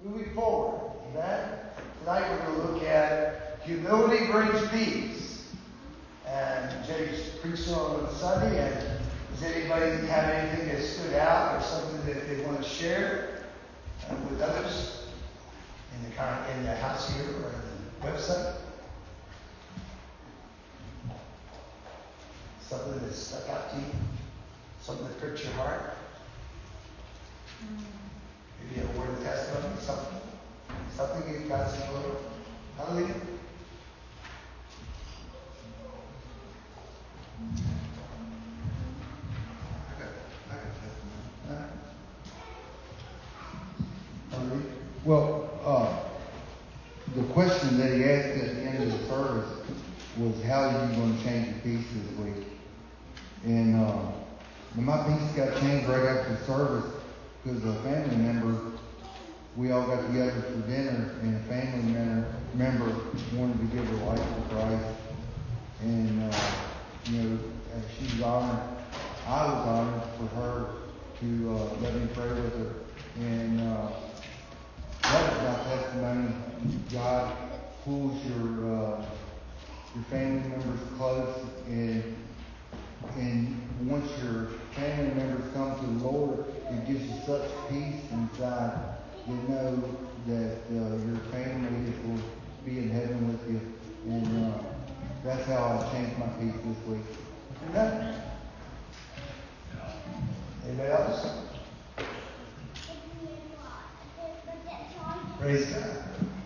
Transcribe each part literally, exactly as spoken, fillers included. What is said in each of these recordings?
moving forward. Amen? Tonight we're going to look at humility brings peace. And Jay's preached on Sunday. And does anybody have anything that stood out or something that they want to share uh, with others in the car, in the house here or in the website? Something that stuck out to you? Something that pricked your heart? Maybe a word of testimony, something. Something in God's glory. Hallelujah. I got, I got testimony. Hallelujah. Well, uh, the question that he asked at the end of the service was, how are you going to change your peace this week? And uh, my peace got changed right after the service because a family member, we all got together for dinner, and a family member, member wanted to give her life to Christ. And, uh, you know, she was honored, I was honored for her to uh, let me pray with her. And uh, that is my testimony. God pulls your uh, your family members close, and and once your family members come to the Lord, it gives you such peace inside. You know that uh, your family will be in heaven with you, and uh, that's how I changed my peace this week. Amen. Anybody else? Praise God.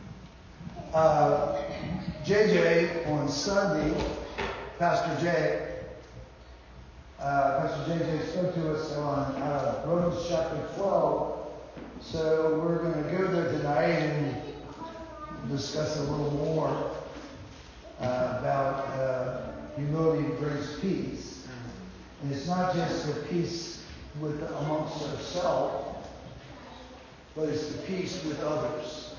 Uh, J J on Sunday, Pastor J, uh, Pastor J J spoke to us on uh, Romans chapter twelve. So we're going to go there tonight and discuss a little more uh, about uh, humility brings peace. And it's not just the peace with amongst ourselves, but it's the peace with others.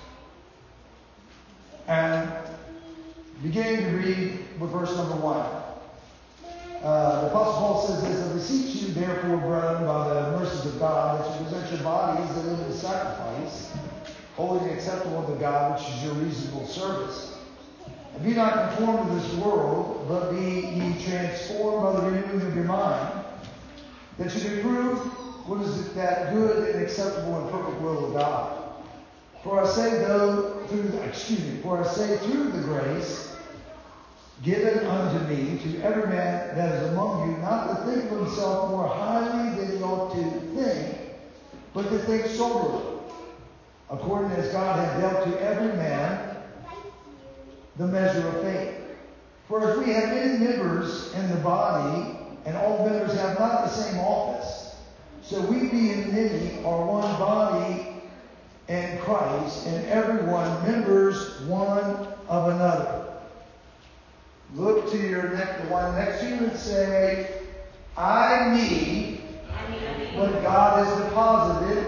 And beginning to read with verse number one. Uh, the Apostle Paul says this: I beseech you, therefore, brethren, by the mercies of God, that you present your bodies a living sacrifice, holy and acceptable unto God, which is your reasonable service. And be not conformed to this world, but be ye transformed by the renewing of your mind, that you may prove what is that good and acceptable and perfect will of God. For I say, though through the, excuse me, for I say through the grace given unto me, to every man that is among you, not to think of himself more highly than he ought to think, but to think soberly, according as God hath dealt to every man the measure of faith. For if we have many members in the body, and all members have not the same office, so we being many are one body in Christ, and every one members one of another. Look to your next, the one next to you and say, I need what God has deposited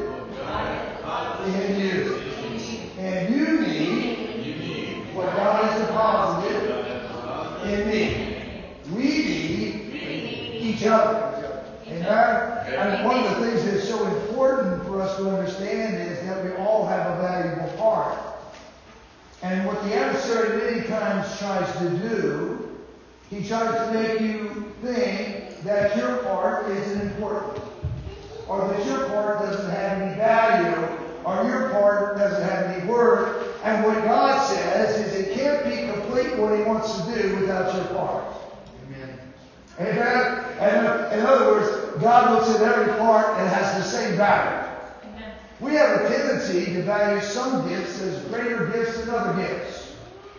in you. And you need what God has deposited in me. We need each other. Amen? And one of the things that's so important for us to understand is that we all have a valuable part. And what the adversary many times tries to do, he tries to make you think that your part isn't important, or that your part doesn't have any value, or your part doesn't have any worth. And what God says is it can't be complete what he wants to do without your part. Amen. Amen? And in other words, God looks at every part and has the same value. We have a tendency to value some gifts as greater gifts than other gifts.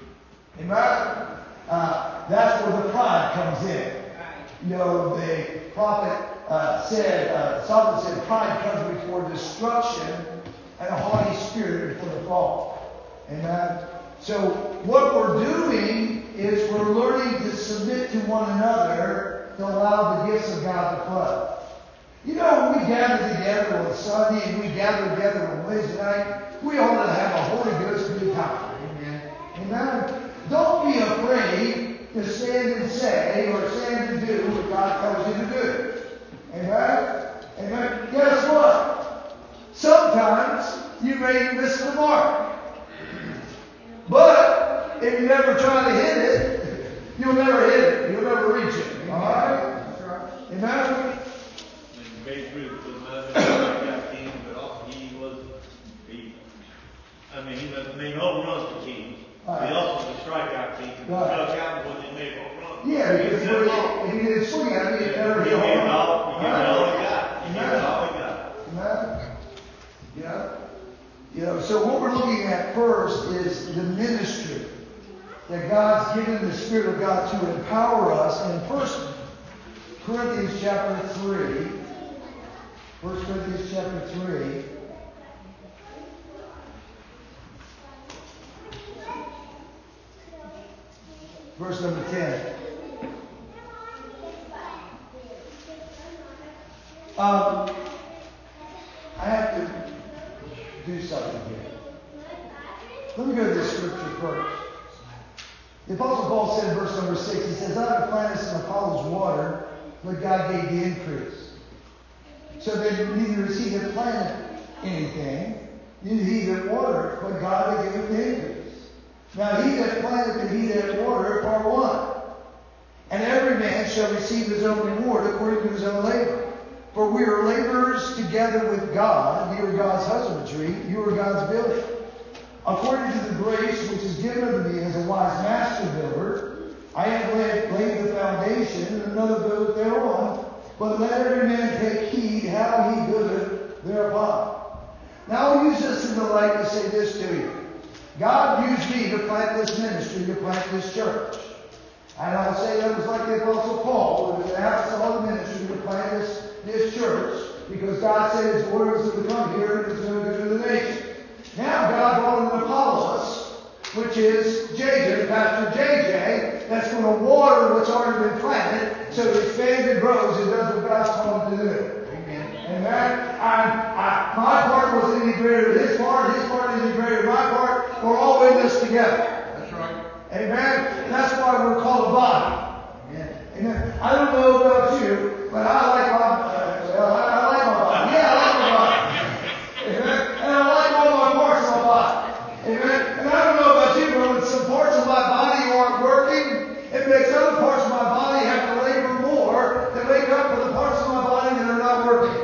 Amen? Uh, that's where the pride comes in. You know, the prophet uh, said, uh, Solomon said, pride comes before destruction and a haughty spirit before the fall. Amen? So what we're doing is we're learning to submit to one another to allow the gifts of God to flow. You know, when we gather together on Sunday and we gather together on Wednesday night, we ought to have a Holy Ghost good time. Amen. Amen. Don't be afraid to stand and say or stand and do what God tells you to do. Amen. Amen. Guess what? Sometimes you may may miss the mark. But if you never try to hit it, you'll never hit it. You'll never reach it. All right? Amen? Babe Ruth was not a strikeout king, but also he was, he, I mean, he was made home runs for king. Right. He also was a strikeout king. He Right. struck out when they made home runs. Yeah, because he if he, if he didn't swing at me, he'd never He hit a gave home it run. all, he gave it all he got. He gave it all he got. Amen? You know? You know, so what we're looking at first is the ministry that God's given the Spirit of God to empower us. In First Corinthians chapter three, First Corinthians chapter three, verse number ten. Um, I have to do something here. Let me go to this scripture first. The Apostle Paul said in verse number six, he says, I have planted and Apollos water, but God gave the increase. So then neither is he that planted anything, neither he that watered, but God that giveth the increase. Now he that planted and he that watered are one. And every man shall receive his own reward according to his own labor. For we are laborers together with God. You are God's husbandry, you are God's building. According to the grace which is given unto me as a wise master builder, I have laid, laid the foundation, and another buildeth thereon. But let every man take heed how he buildeth thereupon. Now I'll use this in the light to say this to you. God used me to plant this ministry, to plant this church. And I'll say that was like the Apostle Paul, who was an apostolic ministry to plant this, this church, because God said his word was going to come here and it was going to go to the nation. Now God brought an Apollos, which is J J, Pastor J J, that's going to water what's already been planted so it expands and grows and does what God's called it to do. Amen. Amen. I, I, my part wasn't any greater than his part, his part isn't greater than my part. We're all in this together. That's right. Amen. And that's why we're called a body. Amen. Amen. I don't know about you, but I like my uh, well, I, I like my body. Yeah, I like my body. Amen. And I like all my parts of my body. Amen. And I don't know about you, but when some parts of my body aren't working, it makes other parts of my body have to labor more to make up for the parts of my body that are not working.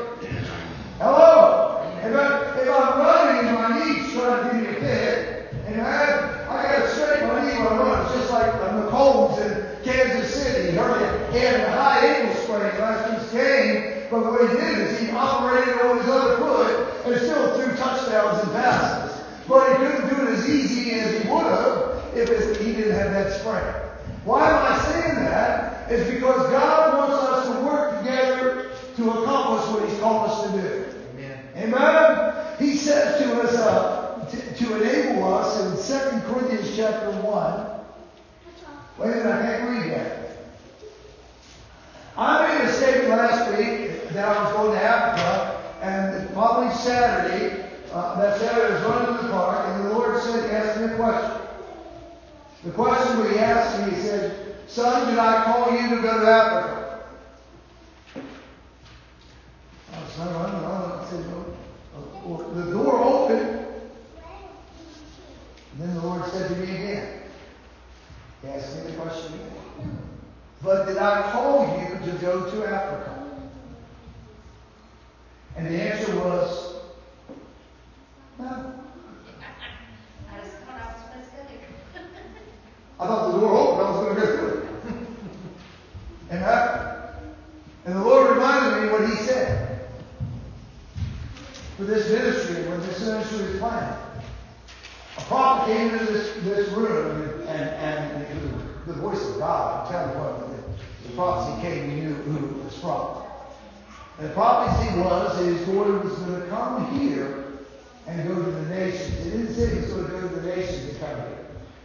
Hello. Amen. If I'm running and my knees trying to give me a fit, amen, I got to straighten my knee when I run. It's just like McCombs in Kansas City. He hurt it. He had a high ankle sprain last week's game, but what he did is he operated on his other foot and still threw touchdowns and passes. But he couldn't do it as easy as he would have if it, he didn't have that sprain. Why am I saying that? It's because God wants us to work together to accomplish what he's called us to do. Amen. Amen? He says to us, uh, to, to enable us in Second Corinthians chapter one. Wait a minute, I can't read that. I made a statement last week that I was going to Africa, and the following Saturday, uh, that Saturday I was running in the park, and the Lord said, he asked me a question. The question when he asked me, he said, son, did I call you to go to Africa? I said, I don't know. I said, no. Well, the door opened. And then the Lord said to me again. He asked me the question again. But did I call you to go to Africa? And the answer was, no. I thought the door opened, I was going to go through it. And, I, and the Lord reminded me what he said. For this ministry, when this ministry was planned, a prophet came into this, this room, and, and, and it was the voice of God. I'm telling you what, the, the prophecy came, we knew who it was from. And the prophecy was that his daughter was going to come here and go to the nations. It didn't say he was going to go to the nations and come here.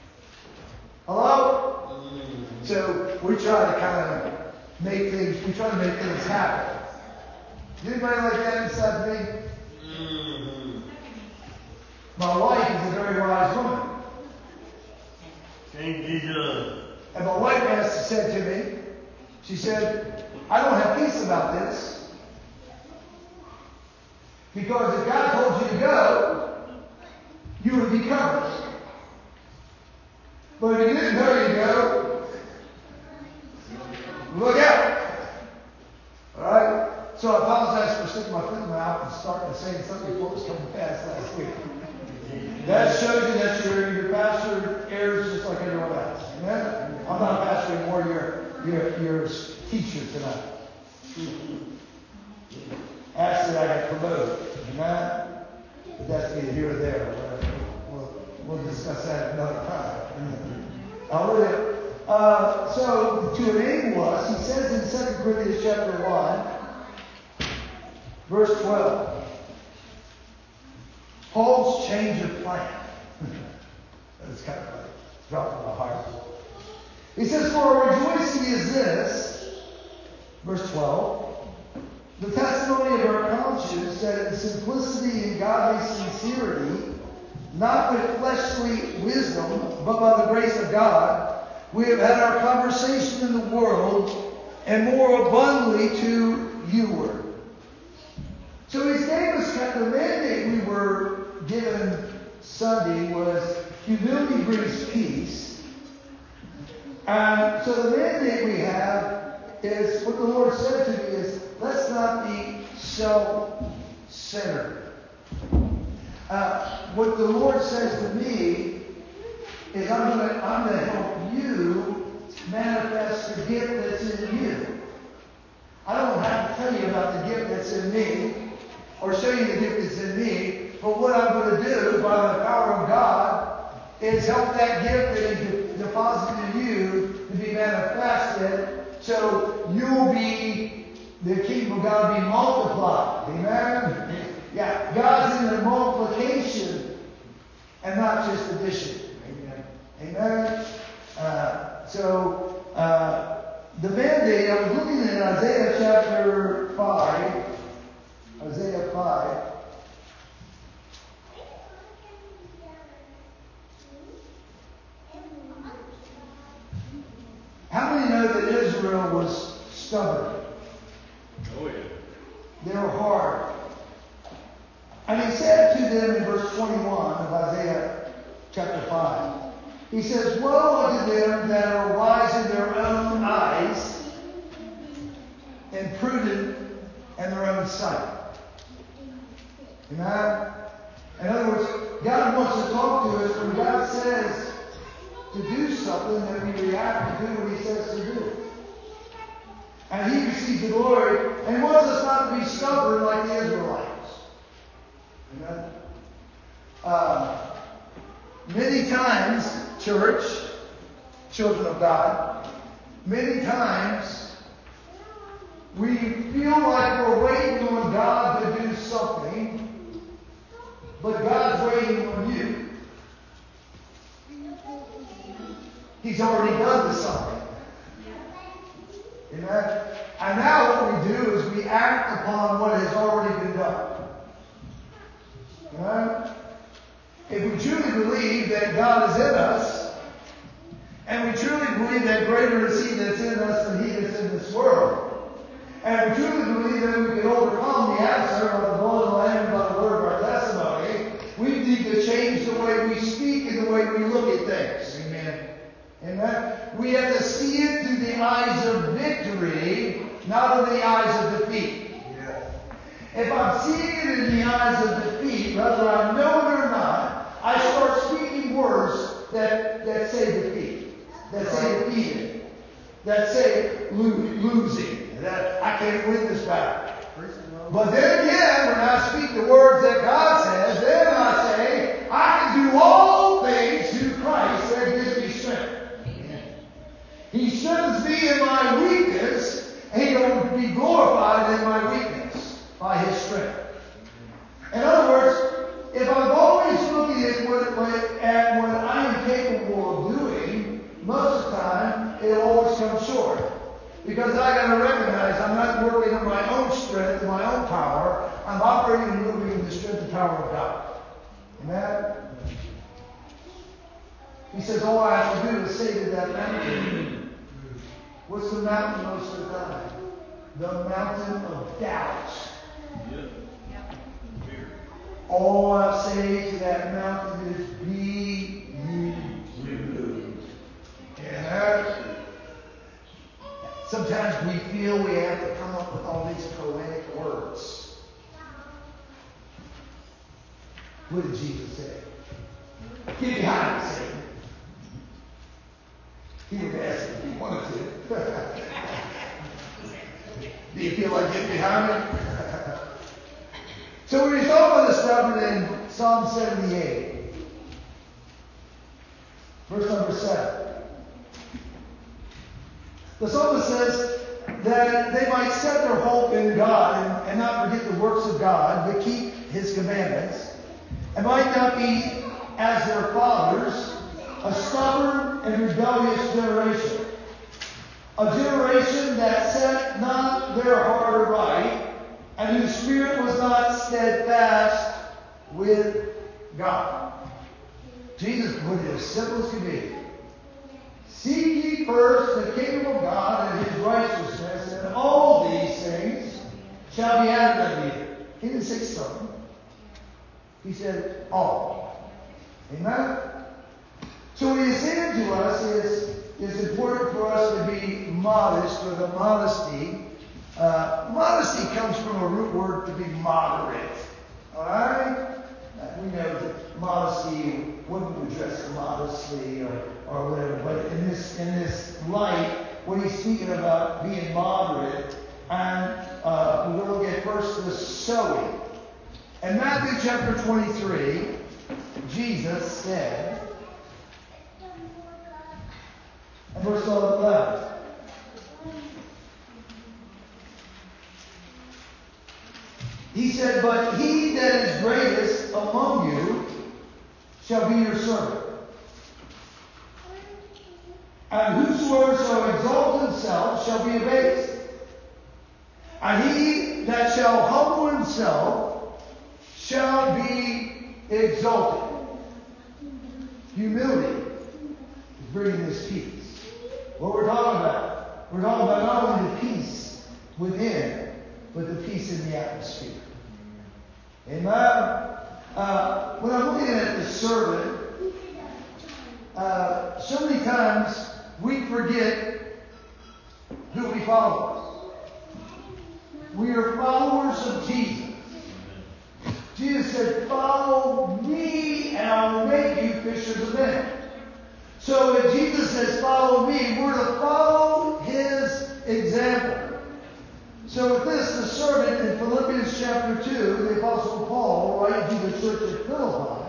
Hello? Mm-hmm. So we try to kind of make things, we try to make things happen. Anybody like that inside me? Mm-hmm. My wife is a very wise woman. Thank Jesus. And my wife asked, said to me, she said, I don't have peace about this. Because if God told you to go, you would be covered. But if you didn't know you go, look out. Alright? So I apologize for sticking my foot in my mouth and starting saying something before it was coming fast last week. That shows you that your, your pastor errs just like everyone else. Amen? I'm not a pastor anymore, you're, you're, you're a teacher tonight. Actually, I got promoted. Amen? But that's neither here or there. We'll, we'll discuss that another time. Hallelujah. Uh, so, to enable us, he says in Second Corinthians chapter one, verse twelve, Paul's change of plan. That's kind of like dropping my heart. He says, for our rejoicing is this, verse twelve, the testimony of our conscience, that in simplicity and godly sincerity, not with fleshly wisdom, but by the grace of God, we have had our conversation in the world, and more abundantly to youward. So he gave us kind of the mandate we were given Sunday was humility brings peace. And so the mandate we have is, what the Lord said to me is, let's not be self-centered. Uh, what the Lord says to me is I'm going to I'm going to help you manifest the gift that's in you. I don't have to tell you about the gift that's in me or show you the gift that's in me, but what I'm going to do by the power of God is help that gift that He de- deposited in you to be manifested so you'll be, the kingdom of God be multiplied. Amen? Yeah, God's in the multiplication and not just addition. Amen. Amen. Uh, so uh, the mandate, I was looking at Isaiah chapter five. Isaiah five. How many know that Israel was stubborn? Oh, yeah. They were hard. And he said to them in verse twenty-one of Isaiah chapter five, he says, woe unto them that are wise in their own eyes and prudent in their own sight. Amen? In other words, God wants to talk to us when God says to do something, that we react and do what He says to do. And He receives the glory and wants us not to be stubborn like the Israelites. Amen? Uh, many times, church, children of God, many times we feel like we're waiting on God to do something, but God's waiting on you. He's already done the something. Amen? And now what we do is we act upon what has already been done. Amen? If we truly believe that God is in us, and we truly believe that greater is He that's in us than he that's in this world, and we truly believe that we can overcome the adversary by the blood of the Lamb and by the word of our testimony, we need to change the way we speak and the way we look at things. Amen. Amen. We have to see it through the eyes of victory, not in the eyes of defeat. Yeah. If I'm seeing it in the eyes of defeat, whether I know it or not, I start speaking words that, that say defeat, that say defeated, that say lo- losing, that I can't win this battle. But then again, when I speak the words that God says, then I say, I can do all things through Christ that gives me strength. He strengthens me in my weakness, and He will be glorified in my weakness by His strength. In other words, if I'm always looking at what, what, at what I am capable of doing, most of the time, it'll always come short. Because I got to recognize I'm not working on my own strength and my own power. I'm operating and moving in the strength and power of God. Amen? He says, all I have to do is say to that mountain, what's the mountain most of the time? The mountain of doubt. All I say to that mountain is up with all these poetic words. What did Jesus say? Get behind me, Satan. He would ask if he wanted to. Do you feel like getting behind me? So when he's talking about this stuff in Psalm seventy-eight, verse number seven, the psalmist says that they might set their hope in God and, and not forget the works of God, but keep his commandments, and might not be as their fathers, a stubborn and rebellious generation, a generation that set not their heart aright, and whose spirit was not steadfast with God. Jesus put it as simple as can be. Seek ye first the kingdom of God and his righteousness, and all these things shall be added unto you. He didn't say some. He said all. Amen? So what he's saying to us is, it's important for us to be modest, or the modesty. Uh, modesty comes from a root word to be moderate. Alright? Uh, we know that modesty, women would dress modestly or, or whatever, but in this in this light, when he's speaking about being moderate, and uh, we're going to look at first the sowing. In Matthew chapter twenty-three, Jesus said, in verse eleven, he said, but he that is greatest among you shall be your servant. And whosoever shall exalt himself shall be abased. And he that shall humble himself shall be exalted. Humility is bringing this peace. What we're talking about? We're talking about not only the peace within, but the peace in the atmosphere. Amen? Uh, when I'm looking at the servant, uh, so many times we forget who we follow. We are followers of Jesus. Jesus said, follow me and I will make you fishers of men. So when Jesus says, follow me, we're to follow his example. So with this, the servant in Philippians chapter two, the Apostle Paul, writing to the church at Philippi,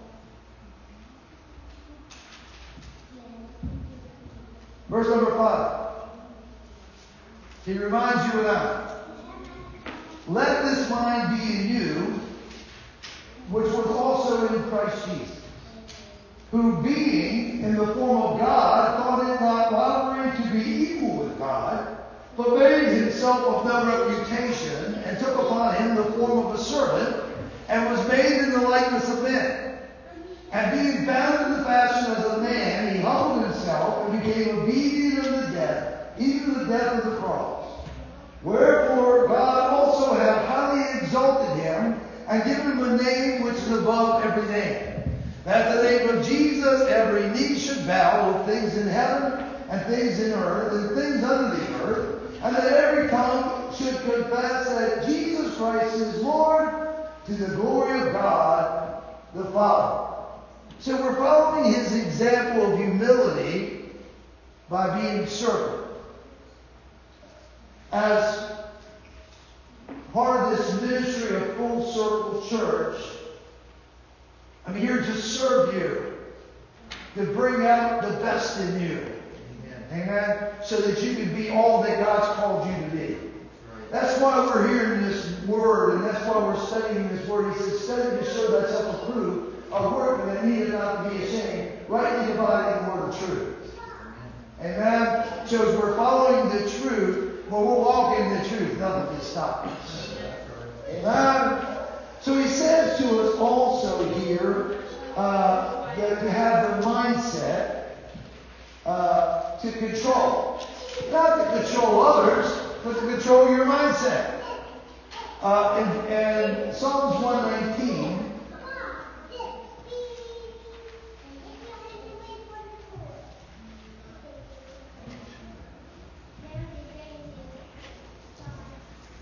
verse number five, he reminds you and I, let this mind be in you, which was also in Christ Jesus, who being in the form of God, thought it not robbery to be equal with God, but made himself of no reputation, and took upon him the form of a servant, and was made in the likeness of men. And being found in the fashion as a man, he humbled himself, and became obedient unto death, even the death of the cross. Wherefore God also hath highly exalted him, and given him a name which is above every name, that at the name of Jesus every knee should bow, of things in heaven, and things in earth, and things under the earth, and that every tongue should confess that Jesus Christ is Lord, to the glory of God the Father. So we're following his example of humility by being servant. As part of this ministry of Full Circle Church, I'm here to serve you, to bring out the best in you. Amen. So that you can be all that God's called you to be. That's why we're hearing this word, and that's why we're studying this word. He says, study to show thyself approved, a workman that needeth not to be ashamed, rightly dividing the word of truth. Amen. So as we're following the truth, when we're walking in the truth, nothing can stop us. Amen. So he says to us also here uh, that to have the mindset Uh, to control. Not to control others, but to control your mindset. Uh, in, in Psalms one nineteen,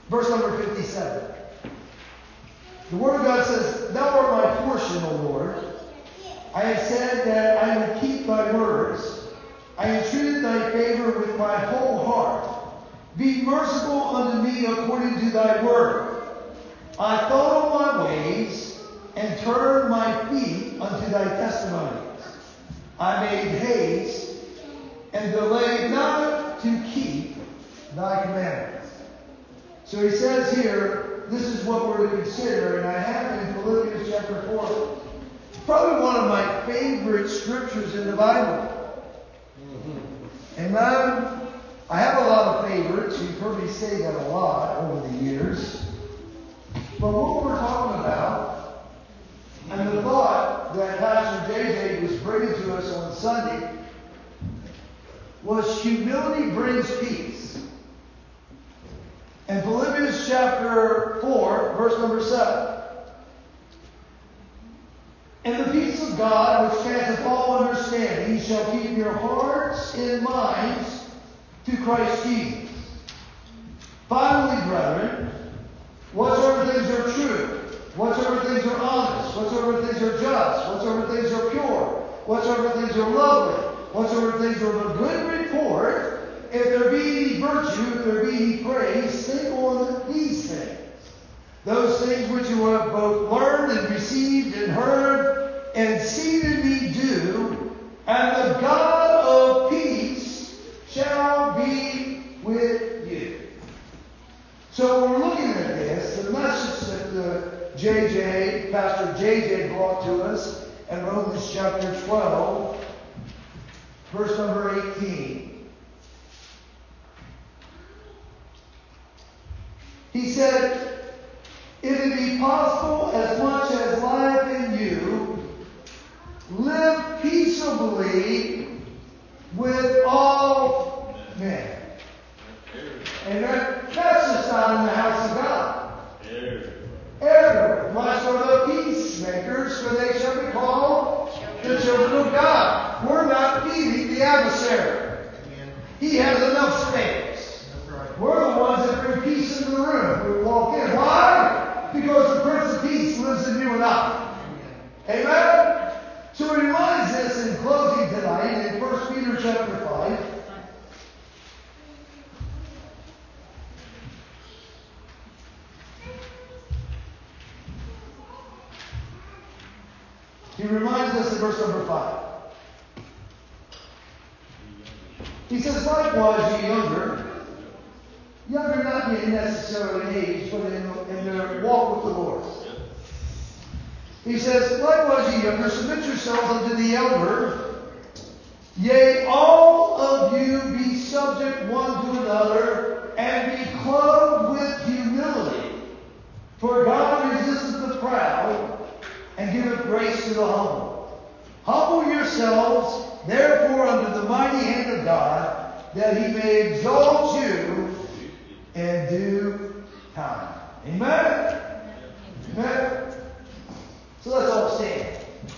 Verse number fifty-seven. The Word of God says, Thou art my portion, O Lord. I have said that I would keep thy words. I entreated thy favor with my whole heart. Be merciful unto me according to thy word. I thought on my ways, and turned my feet unto thy testimonies. I made haste, and delayed not to keep thy commandments. So he says here, this is what we're to consider, and I have in Philippians chapter four. It's probably one of my favorite scriptures in the Bible. And I'm, I have a lot of favorites. You've heard me say that a lot over the years. But what we're talking about, and the thought that Pastor J J was bringing to us on Sunday, was humility brings peace. In Philippians chapter four, verse number seven. And the peace of God, which passeth all understanding, shall keep your hearts and minds to Christ Jesus. Finally, brethren, whatsoever things are true, whatsoever things are honest, whatsoever things are just, whatsoever things are pure, whatsoever things are lovely, whatsoever things are of a good report, if there be any virtue, if there be any praise, think on these things. Those things which you have both learned and received and heard and seen in me do, and the God of peace shall be with you. So when we're looking at this, the message that the J J, Pastor J J brought to us in Romans chapter twelve, verse number eighteen. He said, if it be possible, as much as lieth in you, live peaceably with all men. Amen. That's just not in the house of God. Everywhere. Blessed are the peacemakers, for they shall be called the children of God. We're not feeding the adversary. He has enough space. We're the ones that bring peace into the room when we walk in. Why? Because the Prince of Peace lives in you and I. Amen? So he reminds us in closing tonight in First Peter chapter five. He reminds us in verse number five. He says, likewise, ye younger, younger not in necessarily in age, but in, in their walk with the Lord. He says, likewise, ye younger, submit yourselves unto the elder. Yea, all of you be subject one to another, and be clothed with humility. For God resisteth the proud, and giveth grace to the humble. Humble yourselves, therefore, under the mighty hand of God, that he may exalt you in due time. Amen? Amen? So let's all stand.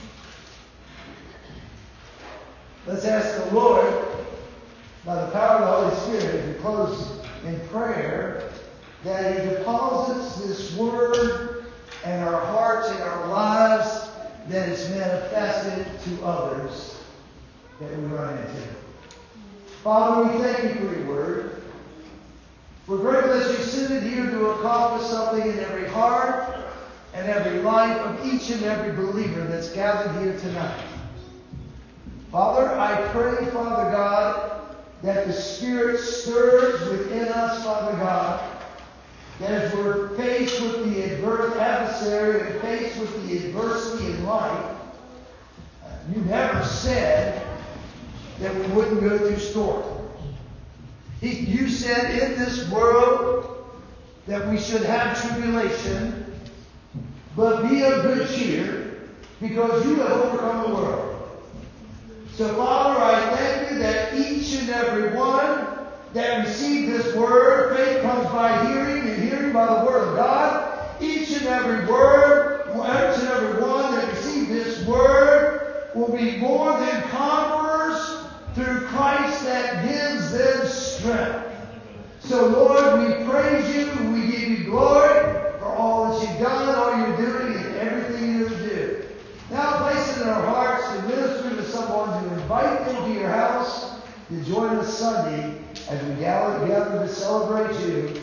Let's ask the Lord, by the power of the Holy Spirit, to close in prayer, that he deposits this word in our hearts and our lives, that is manifested to others that we run into. Father, we thank you for your word. We're grateful that you sent it here to accomplish something in every heart and every life of each and every believer that's gathered here tonight. Father, I pray, Father God, that the Spirit stirs within us, Father God, that as we're faced with the adverse adversary and faced with the adversity in life, you never said that we wouldn't go through storms. He, you said in this world that we should have tribulation, but be of good cheer, because you have overcome the world. So, Father, I thank you that each and every one that received this word, faith comes by hearing, and hearing by the word of God. Each and every word, each and every one that received this word will be more than conquerors through Christ that gives them strength. So, Lord, we praise you, we give give you glory for all that you've done, all you're doing, and everything you're to do. Now place it in our hearts to minister to someone, to invite them to your house to join us Sunday as we gather together to celebrate you